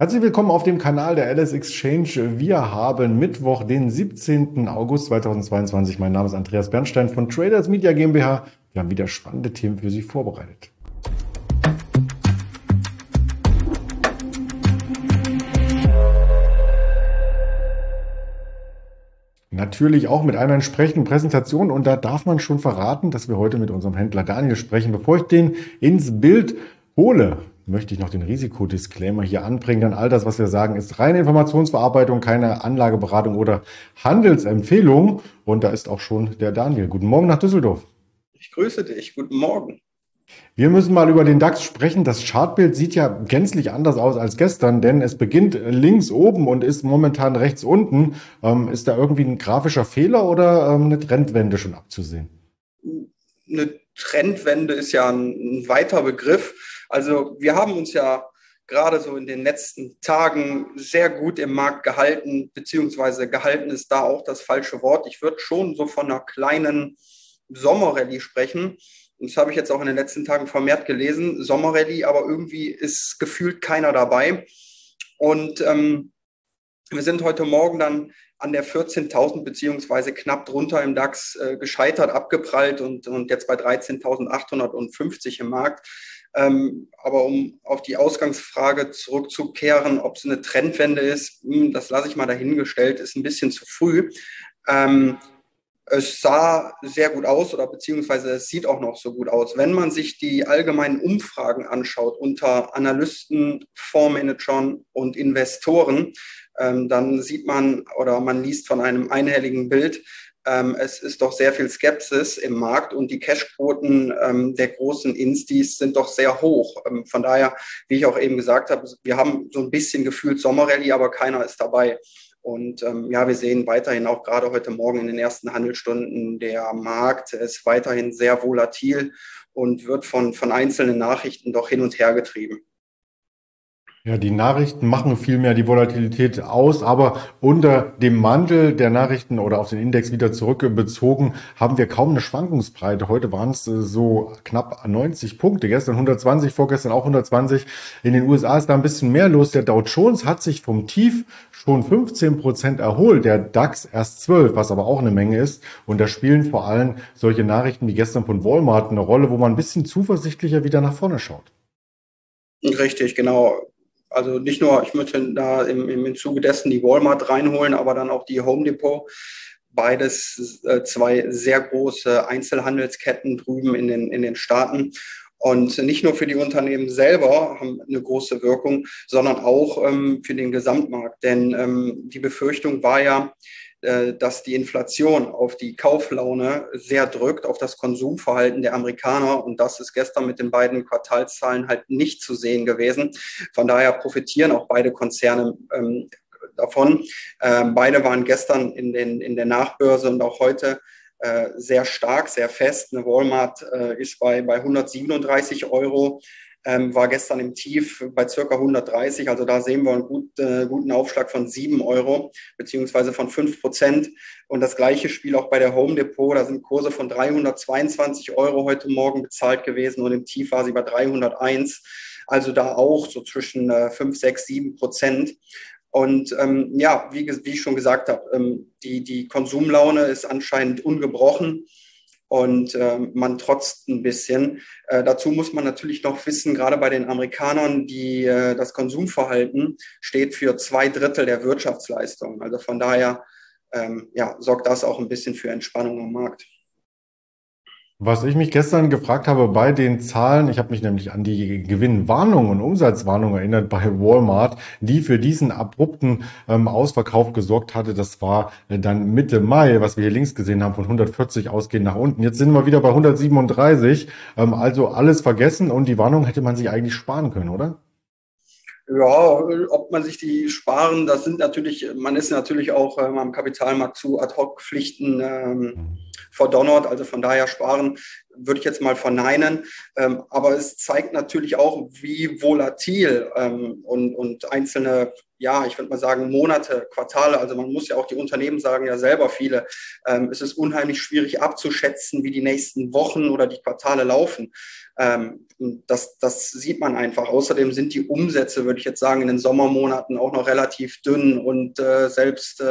Herzlich willkommen auf dem Kanal der LS Exchange. Wir haben Mittwoch, den 17. August 2022. Mein Name ist Andreas Bernstein von Traders Media GmbH. Wir haben wieder spannende Themen für Sie vorbereitet. Natürlich auch mit einer entsprechenden Präsentation, und da darf man schon verraten, dass wir heute mit unserem Händler Daniel sprechen. Bevor ich den ins Bild hole, möchte ich noch den Risikodisclaimer hier anbringen, denn all das, was wir sagen, ist reine Informationsverarbeitung, keine Anlageberatung oder Handelsempfehlung. Und da ist auch schon der Daniel. Guten Morgen nach Düsseldorf. Ich grüße dich. Guten Morgen. Wir müssen mal über den DAX sprechen. Das Chartbild sieht ja gänzlich anders aus als gestern, denn es beginnt links oben und ist momentan rechts unten. Ist da irgendwie ein grafischer Fehler oder eine Trendwende schon abzusehen? Eine Trendwende ist ja ein weiter Begriff. Also wir haben uns ja gerade so in den letzten Tagen sehr gut im Markt gehalten, beziehungsweise gehalten ist da auch das falsche Wort. Ich würde schon so von einer kleinen Sommerrallye sprechen. Das habe ich jetzt auch in den letzten Tagen vermehrt gelesen. Sommerrallye, aber irgendwie ist gefühlt keiner dabei. Und wir sind heute Morgen dann an der 14.000 beziehungsweise knapp drunter im DAX gescheitert, abgeprallt und jetzt bei 13.850 im Markt. Aber um auf die Ausgangsfrage zurückzukehren, ob es eine Trendwende ist, das lasse ich mal dahingestellt, ist ein bisschen zu früh. Es sah sehr gut aus oder beziehungsweise es sieht auch noch so gut aus. Wenn man sich die allgemeinen Umfragen anschaut unter Analysten, Fondsmanagern und Investoren, dann sieht man oder man liest von einem einhelligen Bild, es ist doch sehr viel Skepsis im Markt und die Cashquoten der großen Instis sind doch sehr hoch. Von daher, wie ich auch eben gesagt habe, wir haben so ein bisschen gefühlt Sommerrallye, aber keiner ist dabei. Und ja, wir sehen weiterhin auch gerade heute Morgen in den ersten Handelsstunden, der Markt ist weiterhin sehr volatil und wird von einzelnen Nachrichten doch hin und her getrieben. Ja, die Nachrichten machen vielmehr die Volatilität aus, aber unter dem Mantel der Nachrichten oder auf den Index wieder zurückbezogen haben wir kaum eine Schwankungsbreite. Heute waren es so knapp 90 Punkte, gestern 120, vorgestern auch 120. In den USA ist da ein bisschen mehr los. Der Dow Jones hat sich vom Tief schon 15% erholt, der DAX erst 12, was aber auch eine Menge ist. Und da spielen vor allem solche Nachrichten wie gestern von Walmart eine Rolle, wo man ein bisschen zuversichtlicher wieder nach vorne schaut. Richtig, genau. Also nicht nur, ich möchte da im Zuge dessen die Walmart reinholen, aber dann auch die Home Depot. Beides zwei sehr große Einzelhandelsketten drüben in den Staaten. Und nicht nur für die Unternehmen selber haben eine große Wirkung, sondern auch für den Gesamtmarkt. Denn die Befürchtung war ja, dass die Inflation auf die Kauflaune sehr drückt, auf das Konsumverhalten der Amerikaner. Und das ist gestern mit den beiden Quartalszahlen halt nicht zu sehen gewesen. Von daher profitieren auch beide Konzerne davon. Beide waren gestern in der Nachbörse und auch heute sehr stark, sehr fest. Eine Walmart ist bei 137 Euro. War gestern im Tief bei circa 130, also da sehen wir einen guten Aufschlag von 7 Euro, beziehungsweise von 5%. Und das gleiche Spiel auch bei der Home Depot, da sind Kurse von 322 Euro heute Morgen bezahlt gewesen und im Tief war sie bei 301. Also da auch so zwischen 5, 6, 7%. Und ja, wie ich schon gesagt habe, die Konsumlaune ist anscheinend ungebrochen. Und man trotzt ein bisschen. Dazu muss man natürlich noch wissen, gerade bei den Amerikanern, das Konsumverhalten steht für 2/3 der Wirtschaftsleistung. Also von daher ja, sorgt das auch ein bisschen für Entspannung am Markt. Was ich mich gestern gefragt habe bei den Zahlen, ich habe mich nämlich an die Gewinnwarnung und Umsatzwarnung erinnert bei Walmart, die für diesen abrupten Ausverkauf gesorgt hatte. Das war dann Mitte Mai, was wir hier links gesehen haben, von 140 ausgehend nach unten. Jetzt sind wir wieder bei 137, also alles vergessen, und die Warnung hätte man sich eigentlich sparen können, oder? Ja, ob man sich die sparen, das sind natürlich, man ist natürlich auch am Kapitalmarkt zu Ad-Hoc-Pflichten verdonnert, also von daher sparen würde ich jetzt mal verneinen. Aber es zeigt natürlich auch, wie volatil und einzelne, ja, ich würde mal sagen, Monate, Quartale, also man muss ja auch, die Unternehmen sagen ja selber viele, es ist unheimlich schwierig abzuschätzen, wie die nächsten Wochen oder die Quartale laufen. Das sieht man einfach. Außerdem sind die Umsätze, würde ich jetzt sagen, in den Sommermonaten auch noch relativ dünn und selbst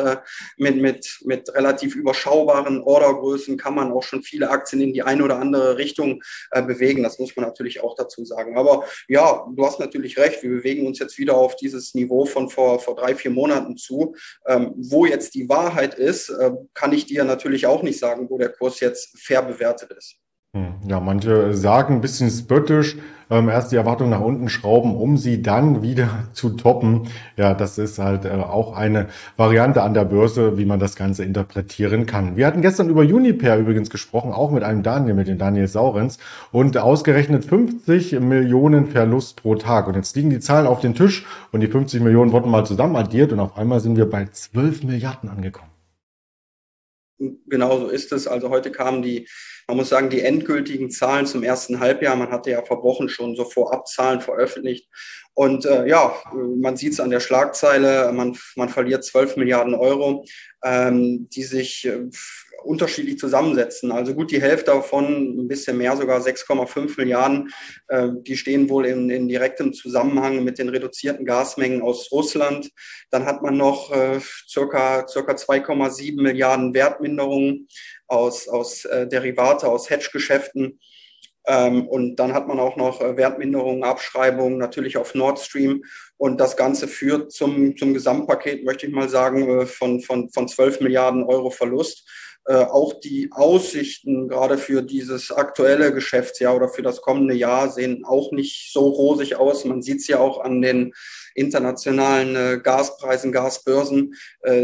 mit relativ überschaubaren Ordergrößen kann man auch schon viele Aktien in die eine oder andere Richtung bewegen. Das muss man natürlich auch dazu sagen. Aber ja, du hast natürlich recht. Wir bewegen uns jetzt wieder auf dieses Niveau von vor 3-4 Monaten zu. Wo jetzt die Wahrheit ist, kann ich dir natürlich auch nicht sagen, wo der Kurs jetzt fair bewertet ist. Ja, manche sagen ein bisschen spöttisch, erst die Erwartung nach unten schrauben, um sie dann wieder zu toppen. Ja, das ist halt auch eine Variante an der Börse, wie man das Ganze interpretieren kann. Wir hatten gestern über Uniper übrigens gesprochen, auch mit einem Daniel, mit dem Daniel Saurenz, und ausgerechnet 50 Millionen Verlust pro Tag. Und jetzt liegen die Zahlen auf den Tisch und die 50 Millionen wurden mal zusammen addiert und auf einmal sind wir bei 12 Milliarden angekommen. Genau so ist es. Also heute kamen man muss sagen, die endgültigen Zahlen zum ersten Halbjahr. Man hatte ja vor Wochen schon so Vorabzahlen veröffentlicht. Und ja, man sieht es an der Schlagzeile, man verliert 12 Milliarden Euro, die sich unterschiedlich zusammensetzen. Also gut die Hälfte davon, ein bisschen mehr, sogar 6,5 Milliarden, die stehen wohl in direktem Zusammenhang mit den reduzierten Gasmengen aus Russland. Dann hat man noch circa 2,7 Milliarden Wertminderungen aus Derivate, aus Hedgegeschäften. Und dann hat man auch noch Wertminderungen, Abschreibungen natürlich auf Nord Stream. Und das Ganze führt zum Gesamtpaket, möchte ich mal sagen, von 12 Milliarden Euro Verlust. Auch die Aussichten gerade für dieses aktuelle Geschäftsjahr oder für das kommende Jahr sehen auch nicht so rosig aus. Man sieht es ja auch an den internationalen Gaspreisen, Gasbörsen.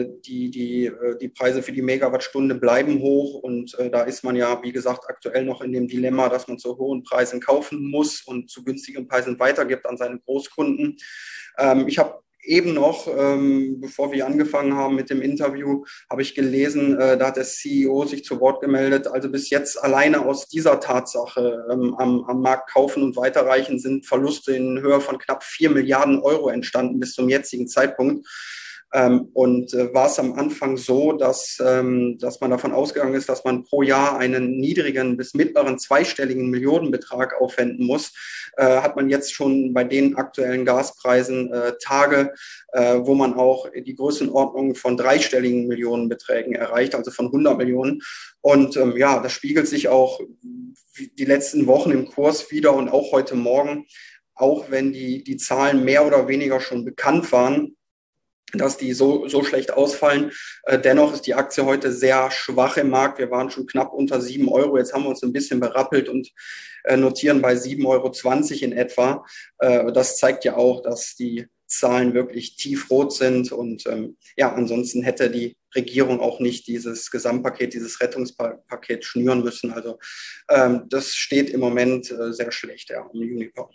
Die Preise für die Megawattstunde bleiben hoch und da ist man ja, wie gesagt, aktuell noch in dem Dilemma, dass man zu hohen Preisen kaufen muss und zu günstigen Preisen weitergibt an seine Großkunden. Ich habe eben noch, bevor wir angefangen haben mit dem Interview, habe ich gelesen, da hat der CEO sich zu Wort gemeldet. Also bis jetzt alleine aus dieser Tatsache am Markt kaufen und weiterreichen sind Verluste in Höhe von knapp 4 Milliarden Euro entstanden bis zum jetzigen Zeitpunkt. Und war es am Anfang so, dass man davon ausgegangen ist, dass man pro Jahr einen niedrigen bis mittleren zweistelligen Millionenbetrag aufwenden muss, hat man jetzt schon bei den aktuellen Gaspreisen Tage, wo man auch die Größenordnung von dreistelligen Millionenbeträgen erreicht, also von 100 Millionen. Und ja, das spiegelt sich auch die letzten Wochen im Kurs wieder und auch heute Morgen, auch wenn die Zahlen mehr oder weniger schon bekannt waren, dass die so schlecht ausfallen. Dennoch ist die Aktie heute sehr schwach im Markt. Wir waren schon knapp unter 7 Euro. Jetzt haben wir uns ein bisschen berappelt und notieren bei 7,20 Euro in etwa. Das zeigt ja auch, dass die Zahlen wirklich tiefrot sind. Und ja, ansonsten hätte die Regierung auch nicht dieses Gesamtpaket, dieses Rettungspaket schnüren müssen. Also das steht im Moment sehr schlecht, ja, um Uniper.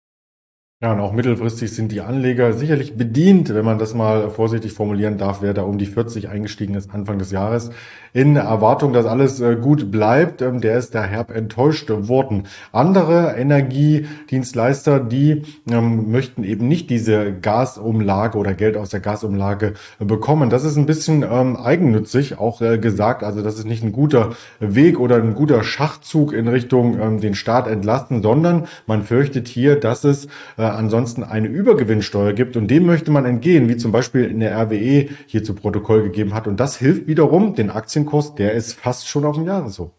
Ja, und auch mittelfristig sind die Anleger sicherlich bedient, wenn man das mal vorsichtig formulieren darf, wer da um die 40 eingestiegen ist Anfang des Jahres, in Erwartung, dass alles gut bleibt, der ist da herb enttäuscht worden. Andere Energiedienstleister, die möchten eben nicht diese Gasumlage oder Geld aus der Gasumlage bekommen. Das ist ein bisschen eigennützig auch gesagt, also das ist nicht ein guter Weg oder ein guter Schachzug in Richtung den Staat entlasten, sondern man fürchtet hier, dass es ansonsten eine Übergewinnsteuer gibt und dem möchte man entgehen, wie zum Beispiel in der RWE hier zu Protokoll gegeben hat. Und das hilft wiederum den Aktienkurs, der ist fast schon auf dem Jahreshoch.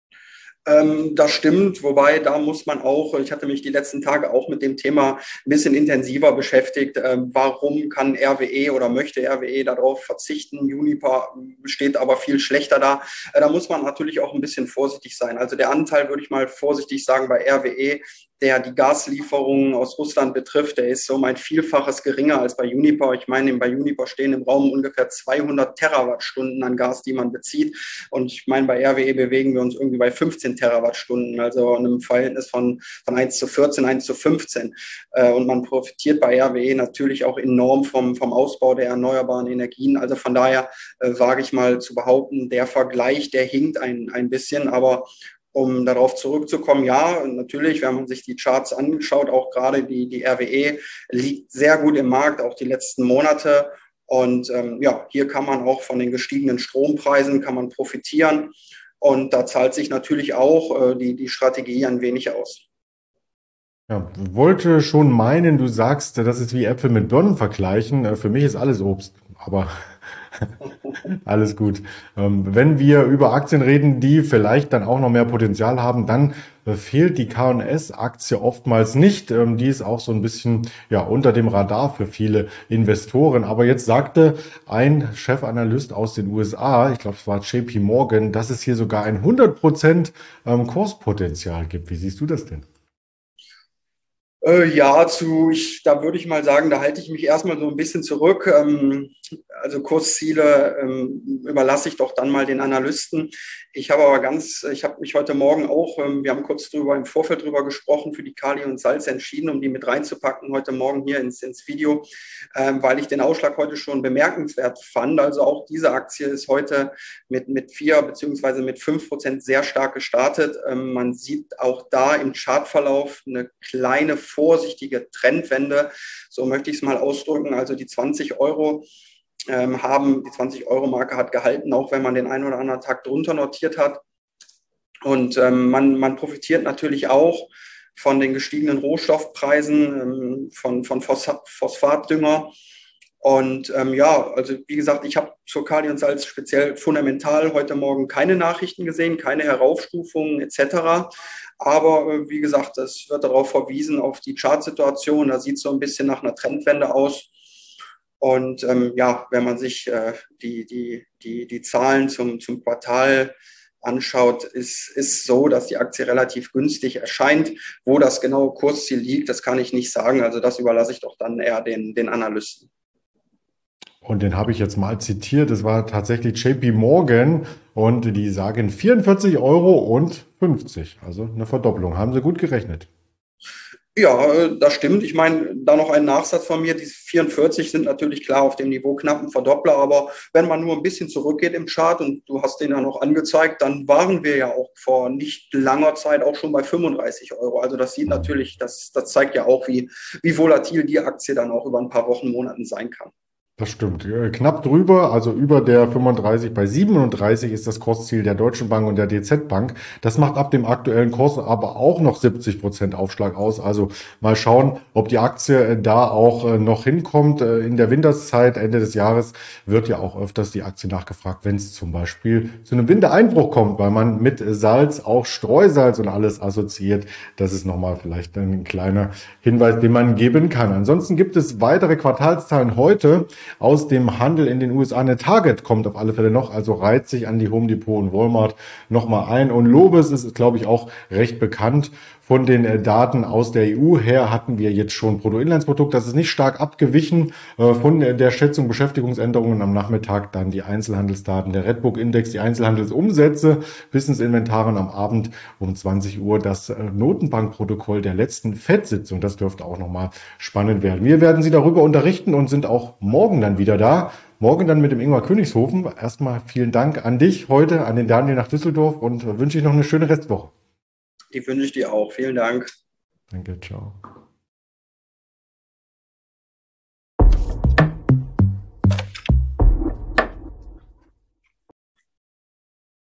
Das stimmt, wobei da muss man auch, ich hatte mich die letzten Tage auch mit dem Thema ein bisschen intensiver beschäftigt. Warum kann RWE oder möchte RWE darauf verzichten? Uniper steht aber viel schlechter da. Da muss man natürlich auch ein bisschen vorsichtig sein. Also der Anteil, würde ich mal vorsichtig sagen, bei RWE, der die Gaslieferungen aus Russland betrifft, der ist so um ein Vielfaches geringer als bei Uniper. Ich meine, bei Uniper stehen im Raum ungefähr 200 Terawattstunden an Gas, die man bezieht. Und ich meine, bei RWE bewegen wir uns irgendwie bei 15 Terawattstunden, also einem Verhältnis von 1 zu 14, 1 zu 15. Und man profitiert bei RWE natürlich auch enorm vom Ausbau der erneuerbaren Energien. Also von daher wage ich mal zu behaupten, der Vergleich, der hinkt ein bisschen, aber Um darauf zurückzukommen, ja, natürlich, wenn man sich die Charts anschaut, auch gerade die RWE liegt sehr gut im Markt, auch die letzten Monate. Und ja, hier kann man auch von den gestiegenen Strompreisen kann man profitieren. Und da zahlt sich natürlich auch die Strategie ein wenig aus. Ja, wollte schon meinen, du sagst, das ist wie Äpfel mit Birnen vergleichen. Für mich ist alles Obst, aber alles gut. Wenn wir über Aktien reden, die vielleicht dann auch noch mehr Potenzial haben, dann fehlt die K&S-Aktie oftmals nicht. Die ist auch so ein bisschen ja unter dem Radar für viele Investoren. Aber jetzt sagte ein Chefanalyst aus den USA, ich glaube, es war JP Morgan, dass es hier sogar ein 100% Kurspotenzial gibt. Wie siehst du das denn? Ja, da würde ich mal sagen, da halte ich mich erstmal so ein bisschen zurück. Also Kursziele überlasse ich doch dann mal den Analysten. Ich habe mich heute Morgen auch, wir haben kurz drüber im Vorfeld drüber gesprochen, für die Kali und Salz entschieden, um die mit reinzupacken heute Morgen hier ins Video, weil ich den Ausschlag heute schon bemerkenswert fand. Also auch diese Aktie ist heute mit 4 beziehungsweise mit 5% sehr stark gestartet. Man sieht auch da im Chartverlauf eine kleine vorsichtige Trendwende, so möchte ich es mal ausdrücken. Also die 20 Euro die 20-Euro-Marke hat gehalten, auch wenn man den einen oder anderen Tag drunter notiert hat. Und man profitiert natürlich auch von den gestiegenen Rohstoffpreisen, von Phosphatdünger. Und ja, also wie gesagt, ich habe zur Kali und Salz speziell fundamental heute Morgen keine Nachrichten gesehen, keine Heraufstufungen etc. Aber wie gesagt, es wird darauf verwiesen, auf die Chartsituation. Da sieht es so ein bisschen nach einer Trendwende aus. Und ja, wenn man sich die Zahlen zum Quartal anschaut, ist so, dass die Aktie relativ günstig erscheint. Wo das genaue Kursziel liegt, das kann ich nicht sagen. Also das überlasse ich doch dann eher den Analysten. Und den habe ich jetzt mal zitiert. Es war tatsächlich JP Morgan und die sagen 44,50 €. Also eine Verdopplung. Haben sie gut gerechnet. Ja, das stimmt. Ich meine, da noch ein Nachsatz von mir. Die 44 sind natürlich klar auf dem Niveau knapp ein Verdoppler, aber wenn man nur ein bisschen zurückgeht im Chart und du hast den ja noch angezeigt, dann waren wir ja auch vor nicht langer Zeit auch schon bei 35 Euro. Also das sieht natürlich, das zeigt ja auch, wie volatil die Aktie dann auch über ein paar Wochen, Monaten sein kann. Das stimmt. Knapp drüber, also über der 35, bei 37 ist das Kursziel der Deutschen Bank und der DZ Bank. Das macht ab dem aktuellen Kurs aber auch noch 70% Aufschlag aus. Also mal schauen, ob die Aktie da auch noch hinkommt. In der Winterszeit, Ende des Jahres, wird ja auch öfters die Aktie nachgefragt, wenn es zum Beispiel zu einem Wintereinbruch kommt, weil man mit Salz auch Streusalz und alles assoziiert. Das ist nochmal vielleicht ein kleiner Hinweis, den man geben kann. Ansonsten gibt es weitere Quartalszahlen heute aus dem Handel in den USA. Eine Target kommt auf alle Fälle noch, also reiht sich an die Home Depot und Walmart nochmal ein. Und Lobes ist, glaube ich, auch recht bekannt. Von den Daten aus der EU her hatten wir jetzt schon Bruttoinlandsprodukt. Das ist nicht stark abgewichen von der Schätzung Beschäftigungsänderungen am Nachmittag. Dann die Einzelhandelsdaten, der Redbook-Index, die Einzelhandelsumsätze, Wissensinventare am Abend um 20 Uhr das Notenbankprotokoll der letzten FED-Sitzung. Das dürfte auch nochmal spannend werden. Wir werden Sie darüber unterrichten und sind auch morgen dann wieder da. Morgen dann mit dem Ingmar Königshofen. Erstmal vielen Dank an dich heute, an den Daniel nach Düsseldorf und wünsche ich noch eine schöne Restwoche. Die wünsche ich dir auch. Vielen Dank. Danke, ciao.